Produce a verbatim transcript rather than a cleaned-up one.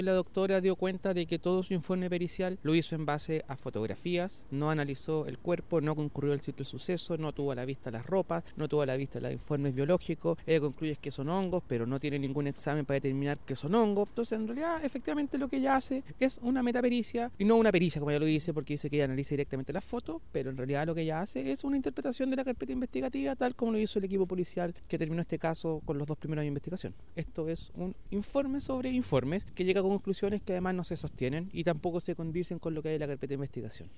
La doctora dio cuenta de que todo su informe pericial lo hizo en base a fotografías, no analizó el cuerpo, no concurrió al sitio del suceso, no tuvo a la vista las ropas, no tuvo a la vista los informes biológicos. Ella concluye que son hongos, pero no tiene ningún examen para determinar que son hongos. Entonces, en realidad, efectivamente lo que ella hace es una metapericia, y no una pericia, como ella lo dice, porque dice que ella analiza directamente las fotos, pero en realidad lo que ella hace es una interpretación de la carpeta investigativa, tal como lo hizo el equipo policial que terminó este caso con los dos primeros años de investigación. Esto es un informe sobre informes que llega con conclusiones que además no se sostienen y tampoco se condicen con lo que hay en la carpeta de investigación.